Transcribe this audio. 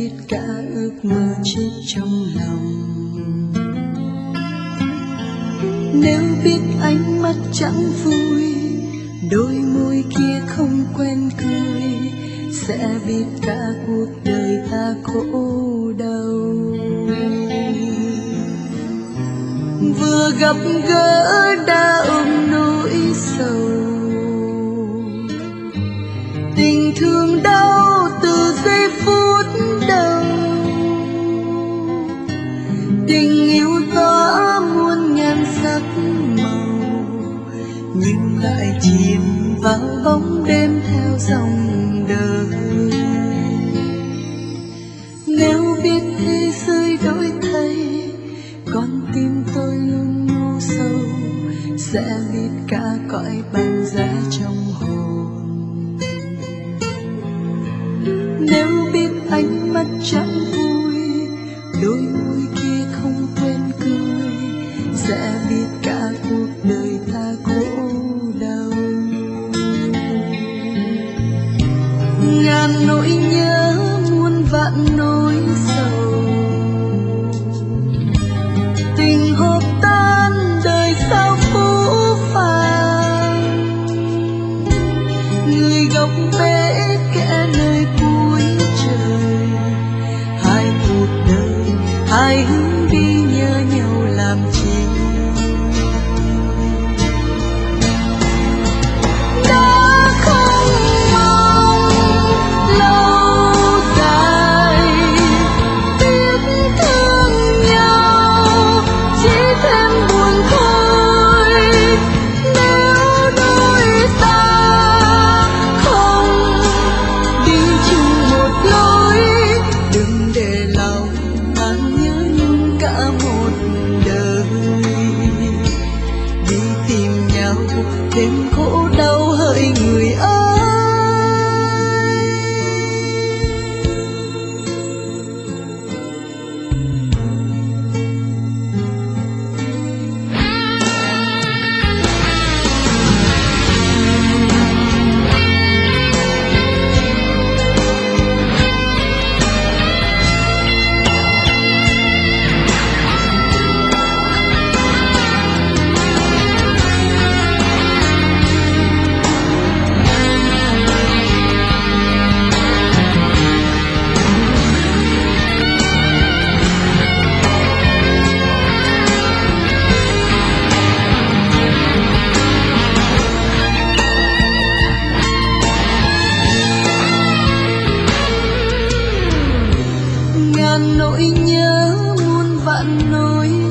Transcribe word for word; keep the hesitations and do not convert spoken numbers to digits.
biết cả ước mơ chết trong lòng. Nếu biết ánh mắt chẳng vui, đôi môi kia không quen cười, sẽ biết cả cuộc đời ta khổ đau. Vừa gặp gỡ đã ôm nỗi sầu, tình thương đau từ giây phút đầu. Tình yêu tỏa muôn ngàn sắc màu, nhưng lại chìm vào bóng đêm theo dòng đời. Nếu biết thế giới đổi thay, con tim tôi luôn ngu sâu, sẽ biết cả cõi băng giá trong hồn. Nếu biết ánh mắt chẳng vui, đôi môi kia không quên cười, sẽ biết cả cuộc đời ta khổ đau. Ngàn nỗi nhớ muôn vạn nỗi sầu, tình hợp tan đời sao phũ phàng. Người góc bể kẽ nơi cuối trời, hai cuộc đời hai hướng đi nhớ nhau làm chi. Đã không mong lâu dài tiếc thương nhau, chỉ thêm buồn thôi. Nếu đôi ta không đi chung một lối, đừng để lòng mang nhớ nhung cả một đời. Đi tìm nhau thêm khổ đau hỡi người ơi. Ngàn nỗi nhớ muôn vạn nỗi